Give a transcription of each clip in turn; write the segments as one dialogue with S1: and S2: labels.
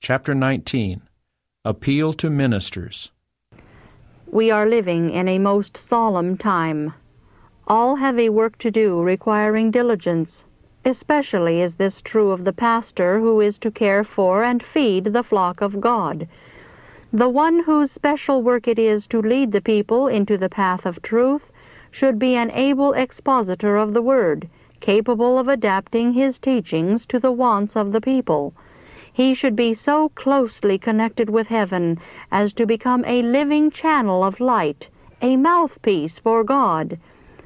S1: Chapter 19. Appeal to Ministers.
S2: We are living in a most solemn time. All have a work to do requiring diligence. Especially is this true of the pastor who is to care for and feed the flock of God. The one whose special work it is to lead the people into the path of truth should be an able expositor of the Word, capable of adapting his teachings to the wants of the people. He should be so closely connected with heaven as to become a living channel of light, a mouthpiece for God.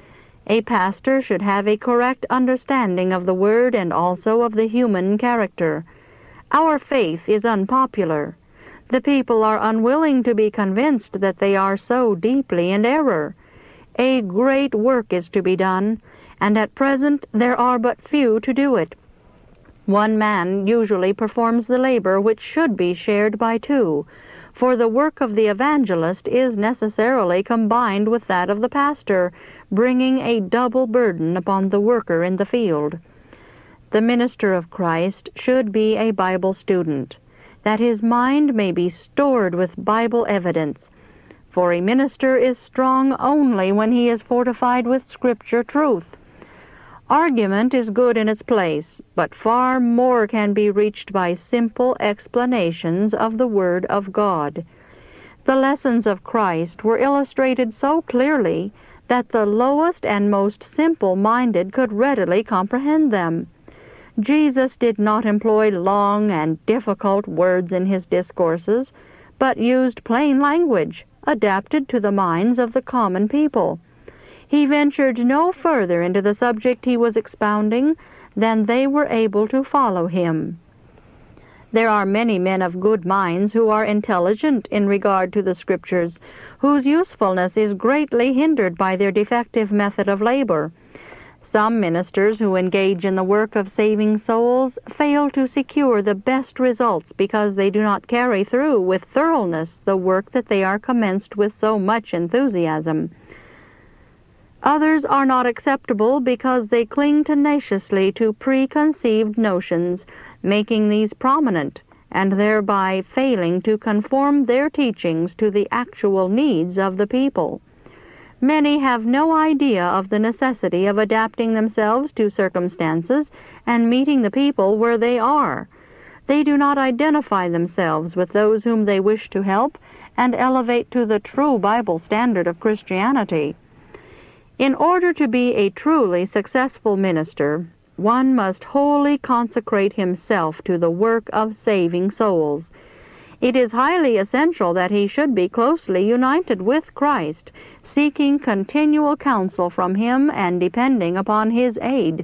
S2: A pastor should have a correct understanding of the Word and also of the human character. Our faith is unpopular. The people are unwilling to be convinced that they are so deeply in error. A great work is to be done, and at present there are but few to do it. One man usually performs the labor which should be shared by two, for the work of the evangelist is necessarily combined with that of the pastor, bringing a double burden upon the worker in the field. The minister of Christ should be a Bible student, that his mind may be stored with Bible evidence, for a minister is strong only when he is fortified with Scripture truth. Argument is good in its place, but far more can be reached by simple explanations of the Word of God. The lessons of Christ were illustrated so clearly that the lowest and most simple-minded could readily comprehend them. Jesus did not employ long and difficult words in his discourses, but used plain language, adapted to the minds of the common people. He ventured no further into the subject he was expounding than they were able to follow him. There are many men of good minds who are intelligent in regard to the Scriptures, whose usefulness is greatly hindered by their defective method of labor. Some ministers who engage in the work of saving souls fail to secure the best results because they do not carry through with thoroughness the work that they are commenced with so much enthusiasm. Others are not acceptable because they cling tenaciously to preconceived notions, making these prominent, and thereby failing to conform their teachings to the actual needs of the people. Many have no idea of the necessity of adapting themselves to circumstances and meeting the people where they are. They do not identify themselves with those whom they wish to help and elevate to the true Bible standard of Christianity. In order to be a truly successful minister, one must wholly consecrate himself to the work of saving souls. It is highly essential that he should be closely united with Christ, seeking continual counsel from him and depending upon his aid.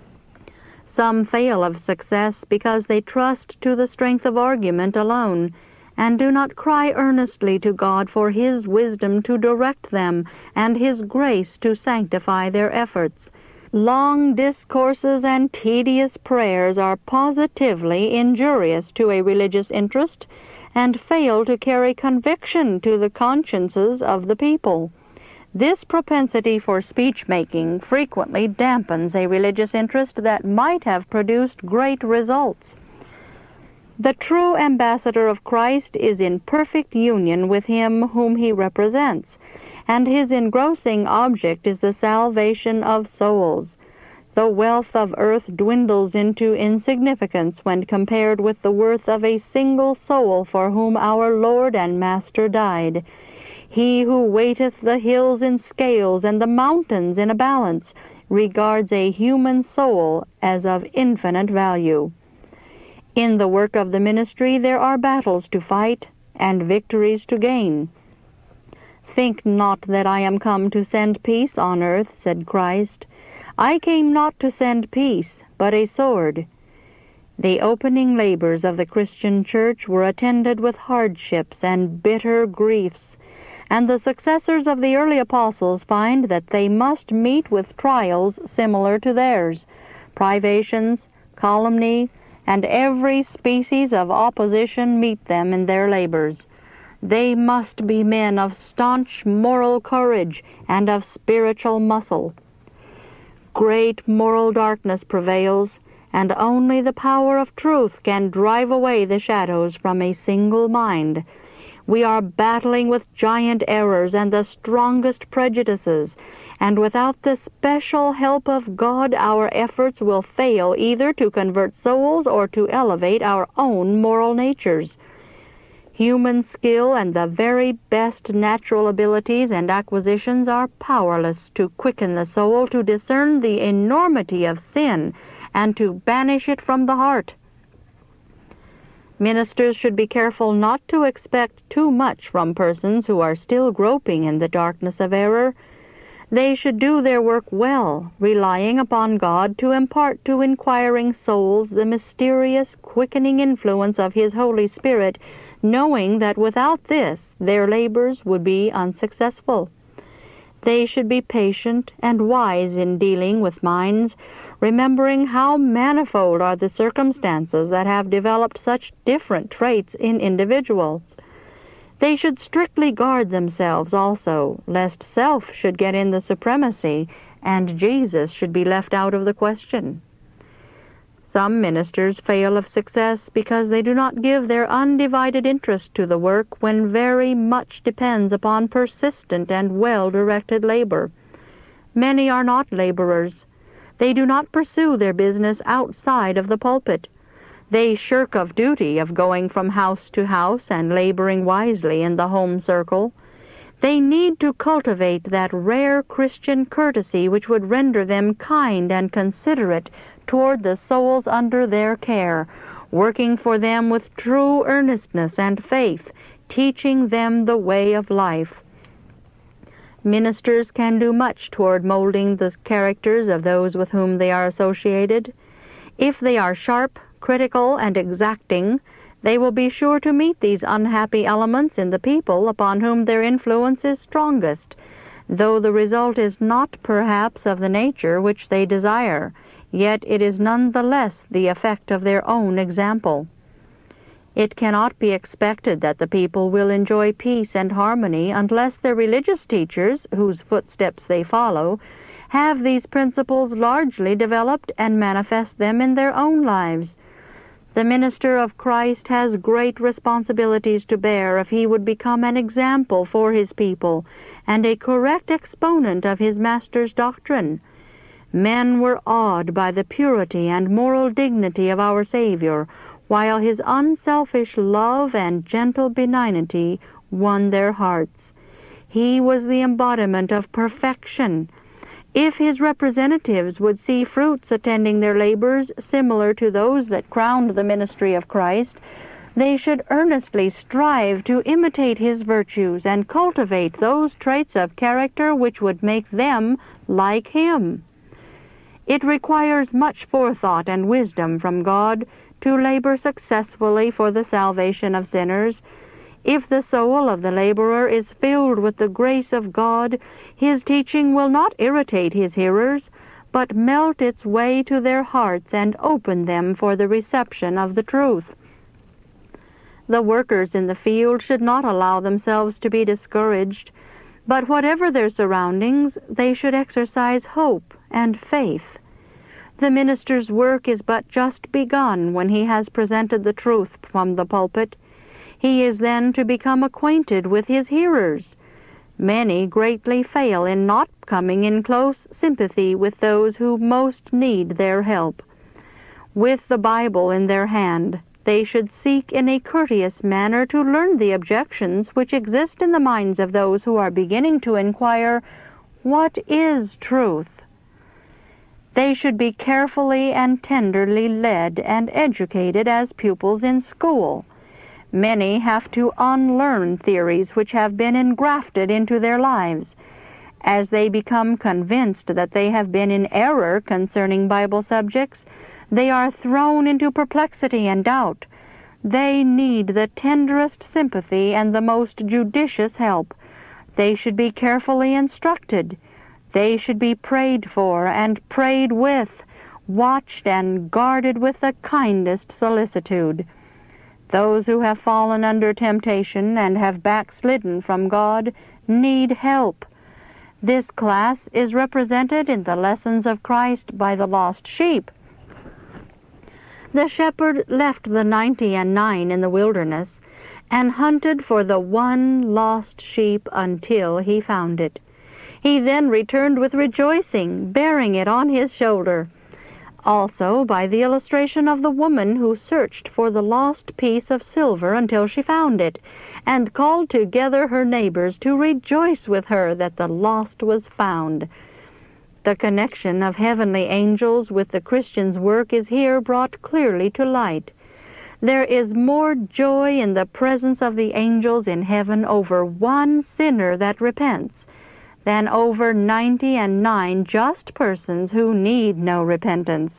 S2: Some fail of success because they trust to the strength of argument alone, and do not cry earnestly to God for his wisdom to direct them and his grace to sanctify their efforts. Long discourses and tedious prayers are positively injurious to a religious interest and fail to carry conviction to the consciences of the people. This propensity for speech-making frequently dampens a religious interest that might have produced great results. The true ambassador of Christ is in perfect union with him whom he represents, and his engrossing object is the salvation of souls. The wealth of earth dwindles into insignificance when compared with the worth of a single soul for whom our Lord and Master died. He who weighteth the hills in scales and the mountains in a balance regards a human soul as of infinite value. In the work of the ministry there are battles to fight and victories to gain. "Think not that I am come to send peace on earth," said Christ. "I came not to send peace, but a sword." The opening labors of the Christian church were attended with hardships and bitter griefs, and the successors of the early apostles find that they must meet with trials similar to theirs, privations, calumny, and every species of opposition meet them in their labors. They must be men of staunch moral courage and of spiritual muscle. Great moral darkness prevails, and only the power of truth can drive away the shadows from a single mind. We are battling with giant errors and the strongest prejudices, and without the special help of God, our efforts will fail either to convert souls or to elevate our own moral natures. Human skill and the very best natural abilities and acquisitions are powerless to quicken the soul to discern the enormity of sin and to banish it from the heart. Ministers should be careful not to expect too much from persons who are still groping in the darkness of error. They should do their work well, relying upon God to impart to inquiring souls the mysterious, quickening influence of His Holy Spirit, knowing that without this their labors would be unsuccessful. They should be patient and wise in dealing with minds, remembering how manifold are the circumstances that have developed such different traits in individuals. They should strictly guard themselves also, lest self should get in the supremacy and Jesus should be left out of the question. Some ministers fail of success because they do not give their undivided interest to the work when very much depends upon persistent and well-directed labor. Many are not laborers. They do not pursue their business outside of the pulpit. They shirk of duty of going from house to house and laboring wisely in the home circle. They need to cultivate that rare Christian courtesy which would render them kind and considerate toward the souls under their care, working for them with true earnestness and faith, teaching them the way of life. Ministers can do much toward molding the characters of those with whom they are associated. If they are sharp, critical, and exacting, they will be sure to meet these unhappy elements in the people upon whom their influence is strongest, though the result is not perhaps of the nature which they desire, yet it is none the less the effect of their own example. It cannot be expected that the people will enjoy peace and harmony unless their religious teachers, whose footsteps they follow, have these principles largely developed and manifest them in their own lives. The minister of Christ has great responsibilities to bear if he would become an example for his people and a correct exponent of his Master's doctrine. Men were awed by the purity and moral dignity of our Savior, while his unselfish love and gentle benignity won their hearts. He was the embodiment of perfection. If his representatives would see fruits attending their labors similar to those that crowned the ministry of Christ, they should earnestly strive to imitate his virtues and cultivate those traits of character which would make them like him. It requires much forethought and wisdom from God to labor successfully for the salvation of sinners. If the soul of the laborer is filled with the grace of God, his teaching will not irritate his hearers, but melt its way to their hearts and open them for the reception of the truth. The workers in the field should not allow themselves to be discouraged, but whatever their surroundings, they should exercise hope and faith. The minister's work is but just begun when he has presented the truth from the pulpit. He is then to become acquainted with his hearers. Many greatly fail in not coming in close sympathy with those who most need their help. With the Bible in their hand, they should seek in a courteous manner to learn the objections which exist in the minds of those who are beginning to inquire, "What is truth?" They should be carefully and tenderly led and educated as pupils in school. Many have to unlearn theories which have been engrafted into their lives. As they become convinced that they have been in error concerning Bible subjects, they are thrown into perplexity and doubt. They need the tenderest sympathy and the most judicious help. They should be carefully instructed. They should be prayed for and prayed with, watched and guarded with the kindest solicitude. Those who have fallen under temptation and have backslidden from God need help. This class is represented in the lessons of Christ by the lost sheep. The shepherd left the 99 in the wilderness and hunted for the one lost sheep until he found it. He then returned with rejoicing, bearing it on his shoulder. Also, by the illustration of the woman who searched for the lost piece of silver until she found it, and called together her neighbors to rejoice with her that the lost was found. The connection of heavenly angels with the Christian's work is here brought clearly to light. There is more joy in the presence of the angels in heaven over one sinner that repents than over 99 just persons who need no repentance.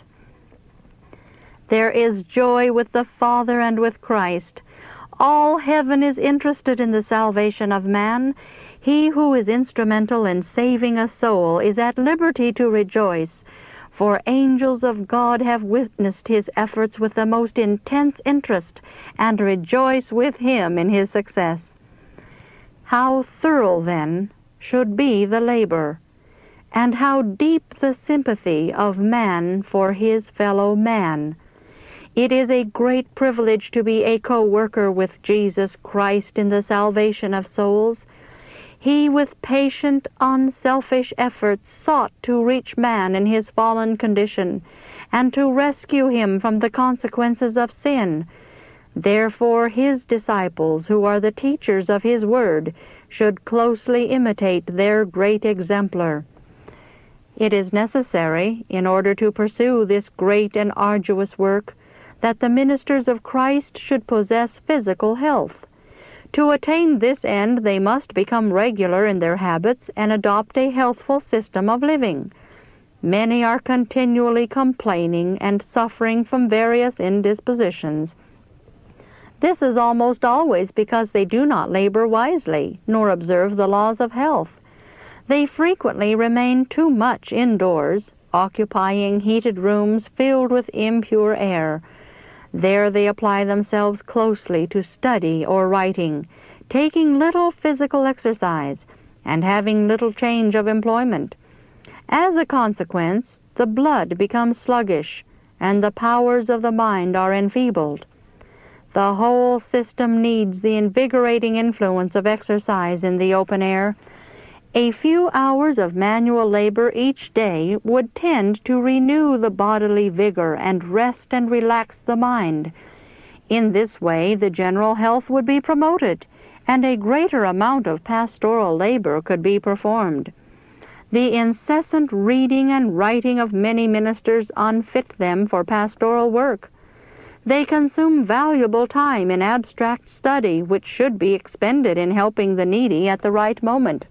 S2: There is joy with the Father and with Christ. All heaven is interested in the salvation of man. He who is instrumental in saving a soul is at liberty to rejoice, for angels of God have witnessed his efforts with the most intense interest and rejoice with him in his success. How thorough, then, should be the labor, and how deep the sympathy of man for his fellow man. It is a great privilege to be a co-worker with Jesus Christ in the salvation of souls. He with patient, unselfish efforts sought to reach man in his fallen condition and to rescue him from the consequences of sin. Therefore his disciples, who are the teachers of his word, should closely imitate their great exemplar. It is necessary, in order to pursue this great and arduous work, that the ministers of Christ should possess physical health. To attain this end, they must become regular in their habits and adopt a healthful system of living. Many are continually complaining and suffering from various indispositions. This is almost always because they do not labor wisely, nor observe the laws of health. They frequently remain too much indoors, occupying heated rooms filled with impure air. There they apply themselves closely to study or writing, taking little physical exercise, and having little change of employment. As a consequence, the blood becomes sluggish, and the powers of the mind are enfeebled. The whole system needs the invigorating influence of exercise in the open air. A few hours of manual labor each day would tend to renew the bodily vigor and rest and relax the mind. In this way, the general health would be promoted, and a greater amount of pastoral labor could be performed. The incessant reading and writing of many ministers unfit them for pastoral work. They consume valuable time in abstract study, which should be expended in helping the needy at the right moment.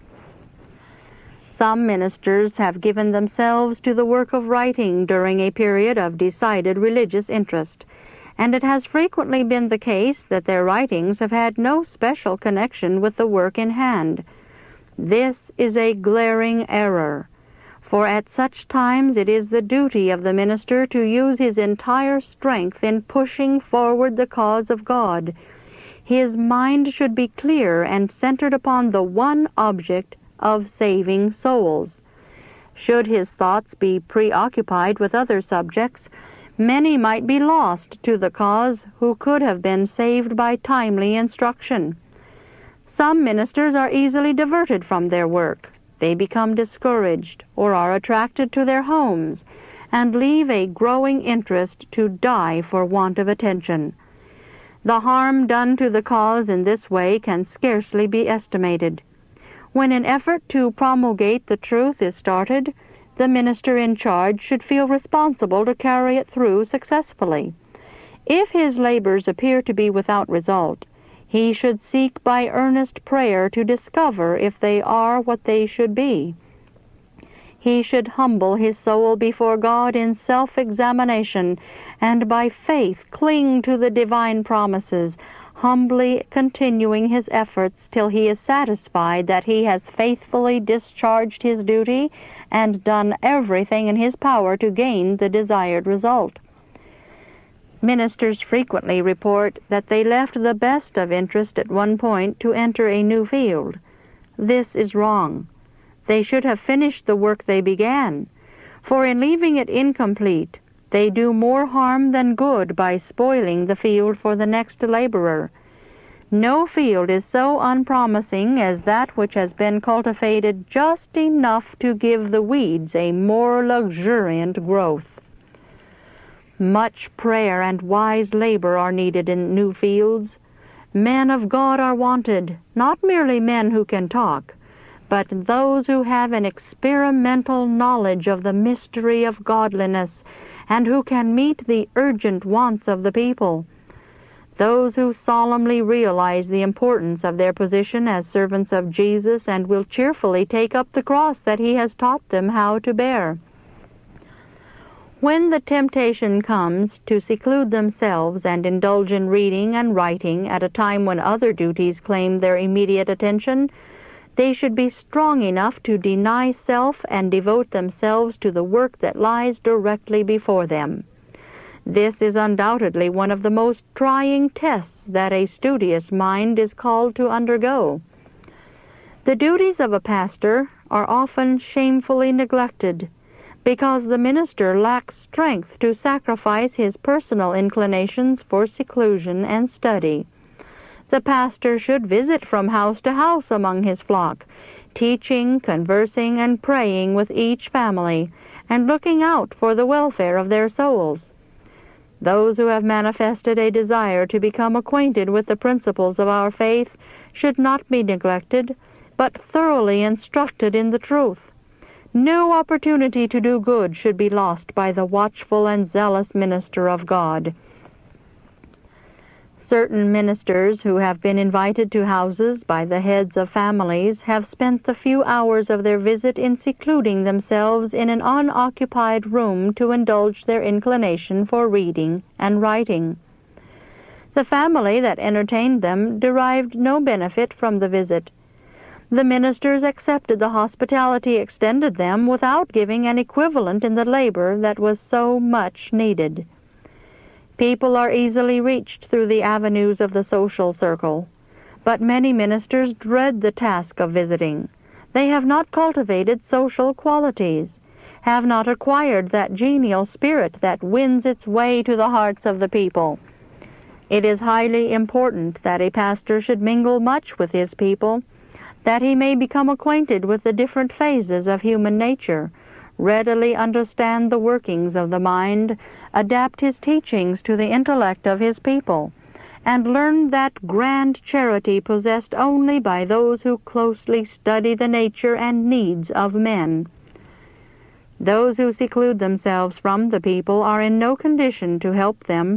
S2: Some ministers have given themselves to the work of writing during a period of decided religious interest, and it has frequently been the case that their writings have had no special connection with the work in hand. This is a glaring error, for at such times it is the duty of the minister to use his entire strength in pushing forward the cause of God. His mind should be clear and centered upon the one object of saving souls. Should his thoughts be preoccupied with other subjects, many might be lost to the cause who could have been saved by timely instruction. Some ministers are easily diverted from their work. They become discouraged or are attracted to their homes and leave a growing interest to die for want of attention. The harm done to the cause in this way can scarcely be estimated. When an effort to promulgate the truth is started, the minister in charge should feel responsible to carry it through successfully. If his labors appear to be without result, he should seek by earnest prayer to discover if they are what they should be. He should humble his soul before God in self-examination, and by faith cling to the divine promises, humbly continuing his efforts till he is satisfied that he has faithfully discharged his duty and done everything in his power to gain the desired result. Ministers frequently report that they left the best of interest at one point to enter a new field. This is wrong. They should have finished the work they began, for in leaving it incomplete, They do more harm than good by spoiling the field for the next laborer. No field is so unpromising as that which has been cultivated just enough to give the weeds a more luxuriant growth. Much prayer and wise labor are needed in new fields. Men of God are wanted, not merely men who can talk, but those who have an experimental knowledge of the mystery of godliness and who can meet the urgent wants of the people. Those who solemnly realize the importance of their position as servants of Jesus and will cheerfully take up the cross that He has taught them how to bear. When the temptation comes to seclude themselves and indulge in reading and writing at a time when other duties claim their immediate attention, they should be strong enough to deny self and devote themselves to the work that lies directly before them. This is undoubtedly one of the most trying tests that a studious mind is called to undergo. The duties of a pastor are often shamefully neglected because the minister lacks strength to sacrifice his personal inclinations for seclusion and study. The pastor should visit from house to house among his flock, teaching, conversing, and praying with each family, and looking out for the welfare of their souls. Those who have manifested a desire to become acquainted with the principles of our faith should not be neglected, but thoroughly instructed in the truth. No opportunity to do good should be lost by the watchful and zealous minister of God. Certain ministers who have been invited to houses by the heads of families have spent the few hours of their visit in secluding themselves in an unoccupied room to indulge their inclination for reading and writing. The family that entertained them derived no benefit from the visit. The ministers accepted the hospitality extended them without giving an equivalent in the labor that was so much needed. People are easily reached through the avenues of the social circle, but many ministers dread the task of visiting. They have not cultivated social qualities, have not acquired that genial spirit that wins its way to the hearts of the people. It is highly important that a pastor should mingle much with his people, that he may become acquainted with the different phases of human nature, readily understand the workings of the mind, adapt his teachings to the intellect of his people, and learn that grand charity possessed only by those who closely study the nature and needs of men. Those who seclude themselves from the people are in no condition to help them.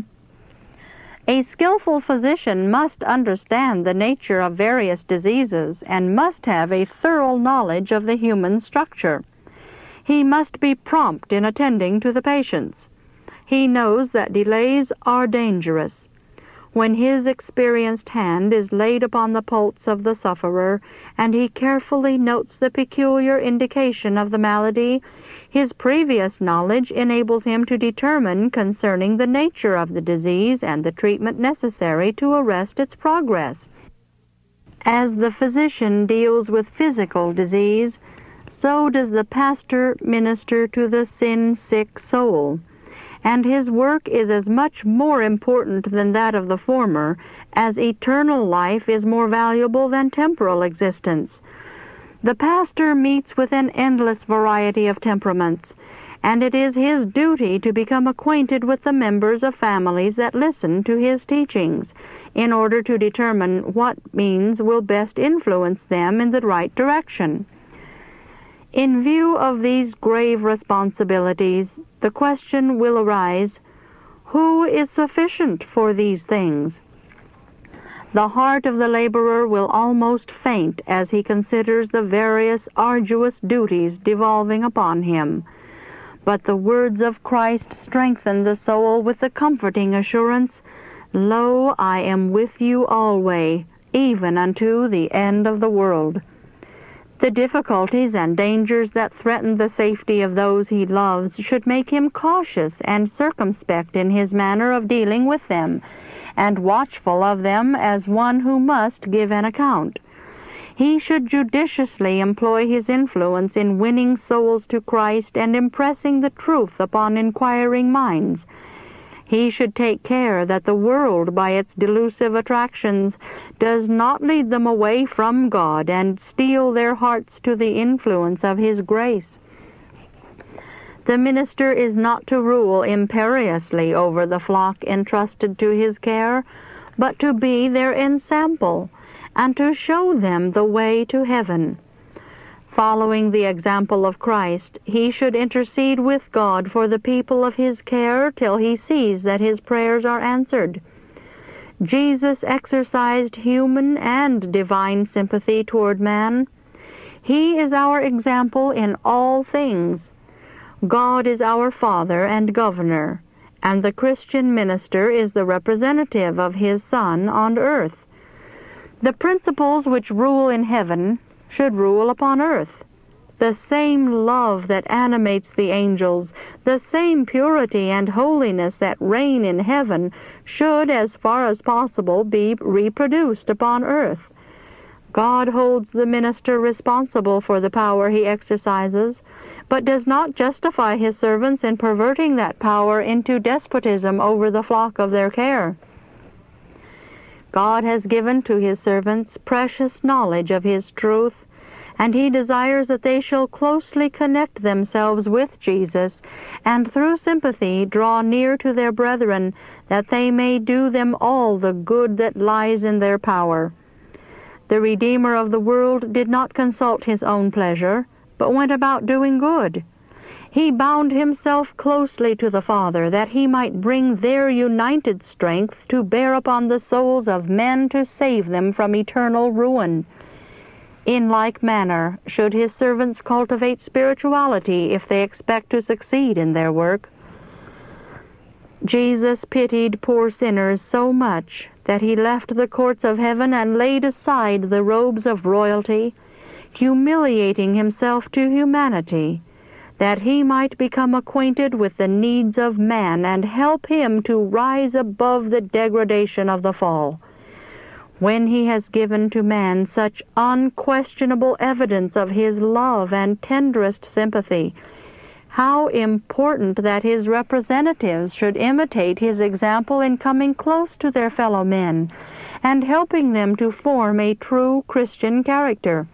S2: A skillful physician must understand the nature of various diseases and must have a thorough knowledge of the human structure. He must be prompt in attending to the patients. He knows that delays are dangerous. When his experienced hand is laid upon the pulse of the sufferer, and he carefully notes the peculiar indication of the malady, his previous knowledge enables him to determine concerning the nature of the disease and the treatment necessary to arrest its progress. As the physician deals with physical disease, so does the pastor minister to the sin-sick soul, and his work is as much more important than that of the former, as eternal life is more valuable than temporal existence. The pastor meets with an endless variety of temperaments, and it is his duty to become acquainted with the members of families that listen to his teachings, in order to determine what means will best influence them in the right direction. In view of these grave responsibilities, the question will arise, who is sufficient for these things? The heart of the laborer will almost faint as he considers the various arduous duties devolving upon him. But the words of Christ strengthen the soul with the comforting assurance, "Lo, I am with you alway, even unto the end of the world." The difficulties and dangers that threaten the safety of those he loves should make him cautious and circumspect in his manner of dealing with them, and watchful of them as one who must give an account. He should judiciously employ his influence in winning souls to Christ and impressing the truth upon inquiring minds. He should take care that the world, by its delusive attractions, does not lead them away from God and steal their hearts to the influence of His grace. The minister is not to rule imperiously over the flock entrusted to his care, but to be their ensample, and to show them the way to heaven. Following the example of Christ, he should intercede with God for the people of his care till he sees that his prayers are answered. Jesus exercised human and divine sympathy toward man. He is our example in all things. God is our Father and Governor, and the Christian minister is the representative of his Son on earth. The principles which rule in heaven should rule upon earth. The same love that animates the angels, the same purity and holiness that reign in heaven, should, as far as possible, be reproduced upon earth. God holds the minister responsible for the power he exercises, but does not justify his servants in perverting that power into despotism over the flock of their care. God has given to his servants precious knowledge of his truth, and he desires that they shall closely connect themselves with Jesus, and through sympathy draw near to their brethren, that they may do them all the good that lies in their power. The Redeemer of the world did not consult his own pleasure, but went about doing good. He bound himself closely to the Father, that he might bring their united strength to bear upon the souls of men to save them from eternal ruin. In like manner should his servants cultivate spirituality if they expect to succeed in their work. Jesus pitied poor sinners so much that he left the courts of heaven and laid aside the robes of royalty, humiliating himself to humanity, that he might become acquainted with the needs of man and help him to rise above the degradation of the fall. When he has given to man such unquestionable evidence of his love and tenderest sympathy, how important that his representatives should imitate his example in coming close to their fellow men and helping them to form a true Christian character.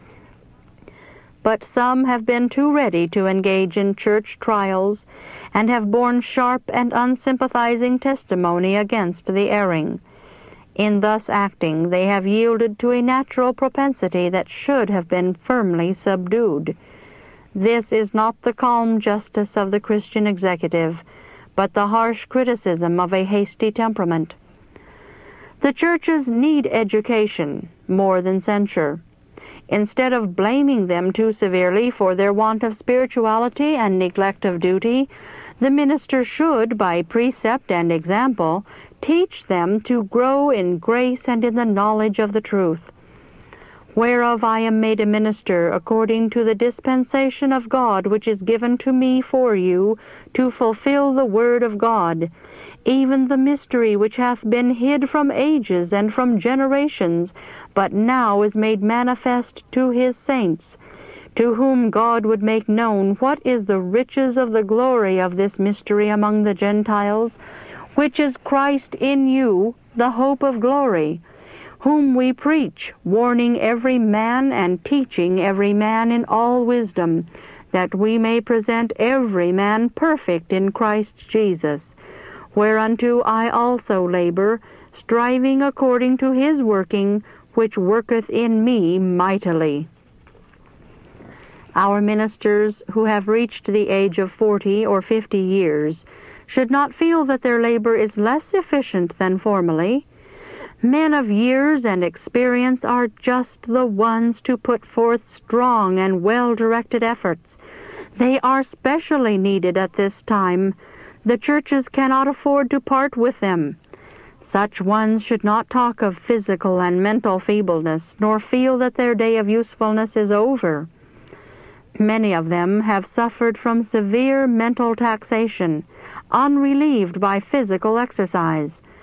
S2: But some have been too ready to engage in church trials and have borne sharp and unsympathizing testimony against the erring. In thus acting, they have yielded to a natural propensity that should have been firmly subdued. This is not the calm justice of the Christian executive, but the harsh criticism of a hasty temperament. The churches need education more than censure. Instead of blaming them too severely for their want of spirituality and neglect of duty, the minister should, by precept and example, teach them to grow in grace and in the knowledge of the truth. Whereof I am made a minister according to the dispensation of God which is given to me for you, to fulfill the word of God, even the mystery which hath been hid from ages and from generations, but now is made manifest to his saints, to whom God would make known what is the riches of the glory of this mystery among the Gentiles, which is Christ in you, the hope of glory, whom we preach, warning every man and teaching every man in all wisdom, that we may present every man perfect in Christ Jesus, whereunto I also labor, striving according to his working, which worketh in me mightily. Our ministers who have reached the age of 40 or 50 years should not feel that their labor is less efficient than formerly. Men of years and experience are just the ones to put forth strong and well-directed efforts. They are specially needed at this time. The churches cannot afford to part with them. Such ones should not talk of physical and mental feebleness, nor feel that their day of usefulness is over. Many of them have suffered from severe mental taxation, unrelieved by physical exercise.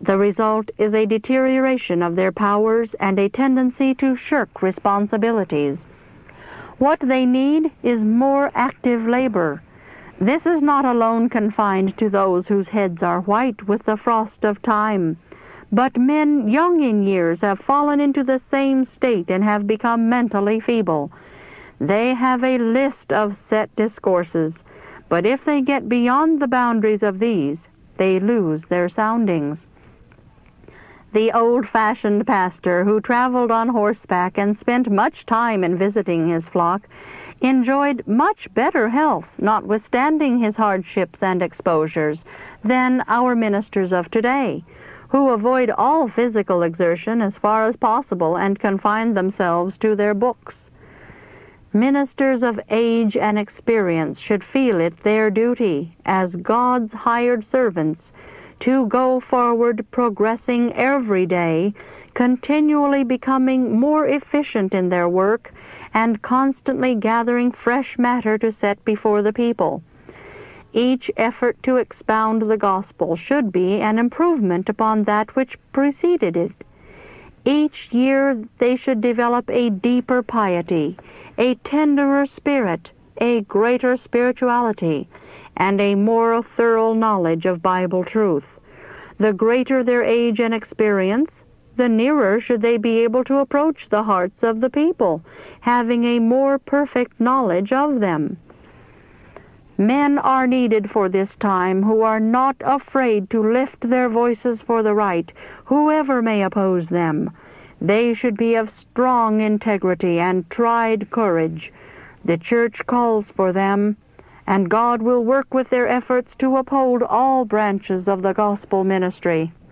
S2: The result is a deterioration of their powers and a tendency to shirk responsibilities. What they need is more active labor. This is not alone confined to those whose heads are white with the frost of time, but men young in years have fallen into the same state and have become mentally feeble. They have a list of set discourses, but if they get beyond the boundaries of these, they lose their soundings. The old-fashioned pastor who traveled on horseback and spent much time in visiting his flock enjoyed much better health, notwithstanding his hardships and exposures, than our ministers of today, who avoid all physical exertion as far as possible and confine themselves to their books. Ministers of age and experience should feel it their duty, as God's hired servants, to go forward progressing every day, continually becoming more efficient in their work, and constantly gathering fresh matter to set before the people. Each effort to expound the gospel should be an improvement upon that which preceded it. Each year they should develop a deeper piety, a tenderer spirit, a greater spirituality, and a more thorough knowledge of Bible truth. The greater their age and experience, the nearer should they be able to approach the hearts of the people, having a more perfect knowledge of them. Men are needed for this time who are not afraid to lift their voices for the right, whoever may oppose them. They should be of strong integrity and tried courage. The Church calls for them, and God will work with their efforts to uphold all branches of the gospel ministry.